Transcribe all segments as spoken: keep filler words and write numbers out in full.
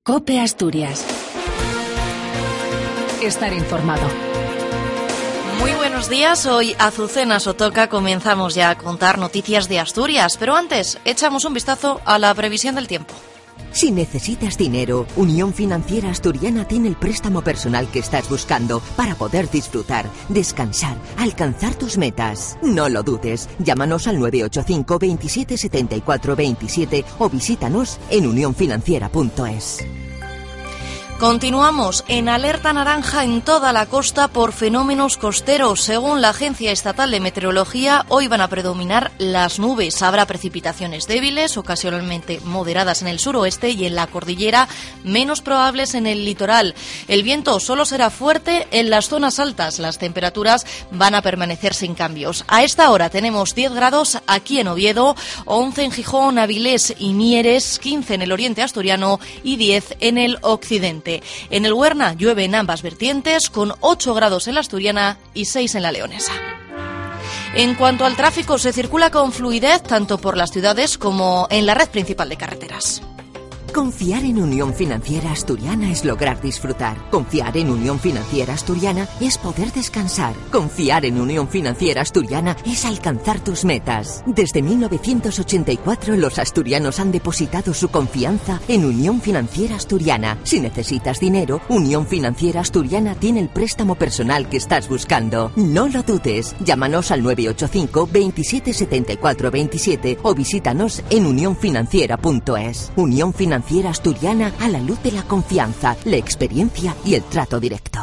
COPE Asturias. Estar informado. Muy buenos días, hoy Azucena Sotoca, comenzamos ya a contar noticias de Asturias, pero antes echamos un vistazo a la previsión del tiempo. Si necesitas dinero, Unión Financiera Asturiana tiene el préstamo personal que estás buscando para poder disfrutar, descansar, alcanzar tus metas. No lo dudes, llámanos al nueve ocho cinco, veintisiete setenta y cuatro veintisiete o visítanos en unión financiera punto es. Continuamos en alerta naranja en toda la costa por fenómenos costeros. Según la Agencia Estatal de Meteorología, hoy van a predominar las nubes. Habrá precipitaciones débiles, ocasionalmente moderadas en el suroeste y en la cordillera, menos probables en el litoral. El viento solo será fuerte en las zonas altas. Las temperaturas van a permanecer sin cambios. A esta hora tenemos diez grados aquí en Oviedo, once en Gijón, Avilés y Mieres, quince en el oriente asturiano y diez en el occidente. En el Huerna llueve en ambas vertientes, con ocho grados en la asturiana y seis en la leonesa. En cuanto al tráfico, se circula con fluidez tanto por las ciudades como en la red principal de carreteras. Confiar en Unión Financiera Asturiana es lograr disfrutar. Confiar en Unión Financiera Asturiana es poder descansar. Confiar en Unión Financiera Asturiana es alcanzar tus metas. Desde mil novecientos ochenta y cuatro los asturianos han depositado su confianza en Unión Financiera Asturiana. Si necesitas dinero, Unión Financiera Asturiana tiene el préstamo personal que estás buscando. No lo dudes, llámanos al nueve ocho cinco, veintisiete setenta y cuatro veintisiete o visítanos en unión financiera punto es. Unión Financiera Financiera Asturiana, a la luz de la confianza, la experiencia y el trato directo.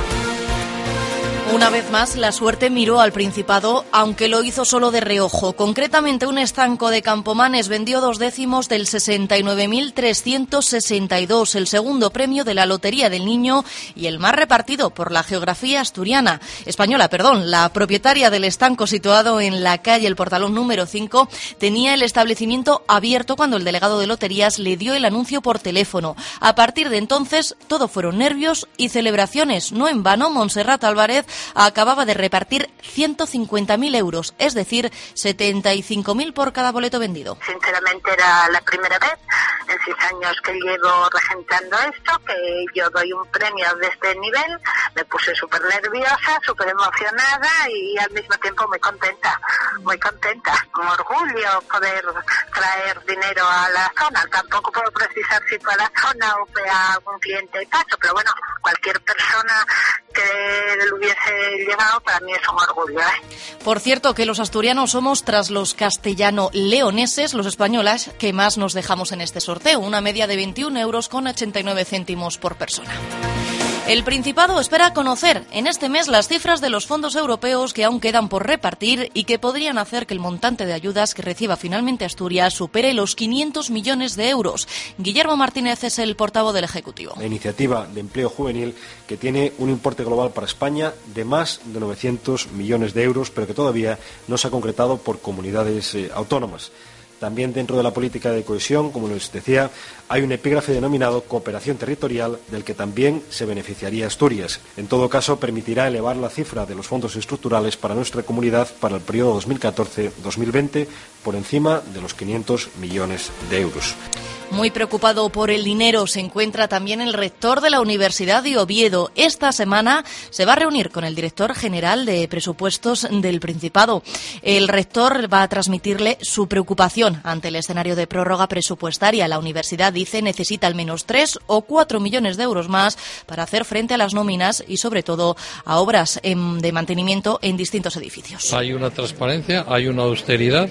Una vez más, la suerte miró al Principado, aunque lo hizo solo de reojo. Concretamente, un estanco de Campomanes vendió dos décimos del sesenta y nueve mil trescientos sesenta y dos, el segundo premio de la Lotería del Niño y el más repartido por la geografía asturiana, española, perdón. La propietaria del estanco, situado en la calle El Portalón número cinco, tenía el establecimiento abierto cuando el delegado de loterías le dio el anuncio por teléfono. A partir de entonces, todo fueron nervios y celebraciones. No en vano, Montserrat Álvarez acababa de repartir ciento cincuenta mil euros, es decir, setenta y cinco mil por cada boleto vendido. Sinceramente era la primera vez en seis años que llevo regentando esto, que yo doy un premio de este nivel. Me puse súper nerviosa, súper emocionada y al mismo tiempo muy contenta, muy contenta. Con orgullo poder traer dinero a la zona. Tampoco puedo precisar si fue a la zona o fue a algún cliente de paso, pero bueno, cualquier persona que lo hubiese llegado para mí es un orgullo, ¿eh? Por cierto, que los asturianos somos, tras los castellano-leoneses, los españoles que más nos dejamos en este sorteo, una media de veintiún euros con ochenta y nueve céntimos por persona. El Principado espera conocer en este mes las cifras de los fondos europeos que aún quedan por repartir y que podrían hacer que el montante de ayudas que reciba finalmente Asturias supere los quinientos millones de euros. Guillermo Martínez es el portavoz del Ejecutivo. La iniciativa de empleo juvenil, que tiene un importe global para España de más de novecientos millones de euros, pero que todavía no se ha concretado por comunidades eh, autónomas. También dentro de la política de cohesión, como les decía, hay un epígrafe denominado cooperación territorial, del que también se beneficiaría Asturias. En todo caso, permitirá elevar la cifra de los fondos estructurales para nuestra comunidad para el periodo dos mil catorce dos mil veinte por encima de los quinientos millones de euros. Muy preocupado por el dinero se encuentra también el rector de la Universidad de Oviedo. Esta semana se va a reunir con el director general de presupuestos del Principado. El rector va a transmitirle su preocupación ante el escenario de prórroga presupuestaria. La universidad, dice, necesita al menos tres o cuatro millones de euros más para hacer frente a las nóminas y, sobre todo, a obras de mantenimiento en distintos edificios. Hay una transparencia, hay una austeridad.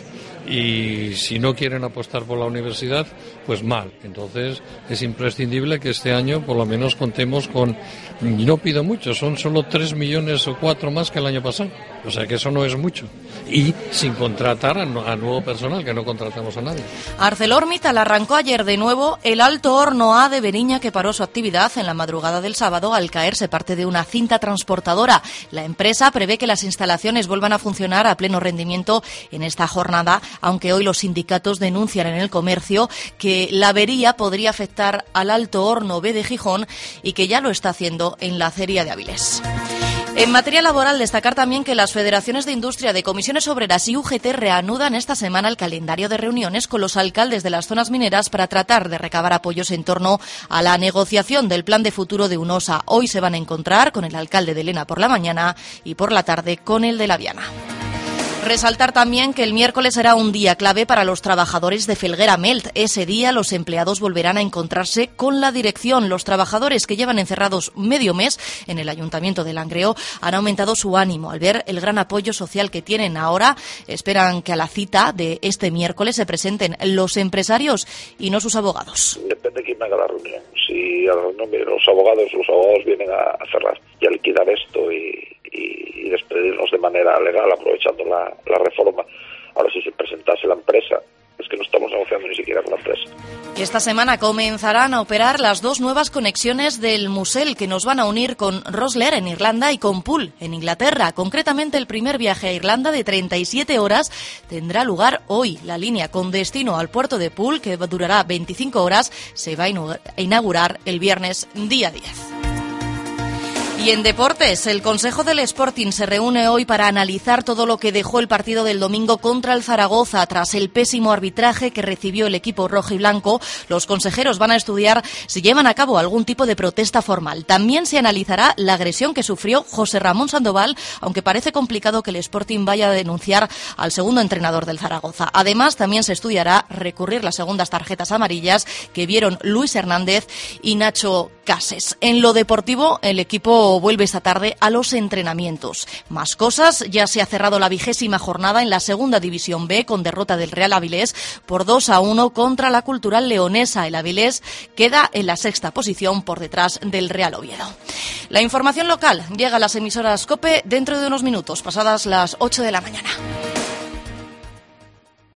Y si no quieren apostar por la universidad, pues mal. Entonces es imprescindible que este año por lo menos contemos con, y no pido mucho, son solo tres millones o cuatro más que el año pasado. O sea que eso no es mucho. Y sin contratar a, a nuevo personal, que no contratamos a nadie. ArcelorMittal arrancó ayer de nuevo el Alto Horno A de Beriña, que paró su actividad en la madrugada del sábado al caerse parte de una cinta transportadora. La empresa prevé que las instalaciones vuelvan a funcionar a pleno rendimiento en esta jornada, aunque hoy los sindicatos denuncian en el comercio que la avería podría afectar al Alto Horno B de Gijón y que ya lo está haciendo en la acería de Avilés. En materia laboral, destacar también que las federaciones de industria, de comisiones obreras y U G T reanudan esta semana el calendario de reuniones con los alcaldes de las zonas mineras para tratar de recabar apoyos en torno a la negociación del plan de futuro de UNOSA. Hoy se van a encontrar con el alcalde de Lena por la mañana y por la tarde con el de La Viana. Resaltar también que el miércoles será un día clave para los trabajadores de Felguera Melt. Ese día los empleados volverán a encontrarse con la dirección. Los trabajadores que llevan encerrados medio mes en el Ayuntamiento de Langreo han aumentado su ánimo al ver el gran apoyo social que tienen ahora. Esperan que a la cita de este miércoles se presenten los empresarios y no sus abogados. Depende de quién venga a la reunión. Si a la reunión vienen los abogados, los abogados vienen a cerrar y a liquidar esto y... y despedirnos de manera legal aprovechando la, la reforma. Ahora, si se presentase la empresa, es que no estamos negociando ni siquiera con la empresa. Esta semana comenzarán a operar las dos nuevas conexiones del Musel que nos van a unir con Rosslare en Irlanda y con Poole en Inglaterra. Concretamente, el primer viaje a Irlanda de treinta y siete horas tendrá lugar hoy. La línea con destino al puerto de Poole, que durará veinticinco horas, se va a inaugurar el viernes día diez. Y en deportes, el Consejo del Sporting se reúne hoy para analizar todo lo que dejó el partido del domingo contra el Zaragoza. Tras el pésimo arbitraje que recibió el equipo rojo y blanco, los consejeros van a estudiar si llevan a cabo algún tipo de protesta formal. También se analizará la agresión que sufrió José Ramón Sandoval, aunque parece complicado que el Sporting vaya a denunciar al segundo entrenador del Zaragoza. Además, también se estudiará recurrir las segundas tarjetas amarillas que vieron Luis Hernández y Nacho Cases. En lo deportivo, el equipo vuelve esta tarde a los entrenamientos. Más cosas, ya se ha cerrado la vigésima jornada en la segunda división B con derrota del Real Avilés por dos a uno contra la Cultural Leonesa. El Avilés queda en la sexta posición por detrás del Real Oviedo. La información local llega a las emisoras COPE dentro de unos minutos, pasadas las ocho de la mañana.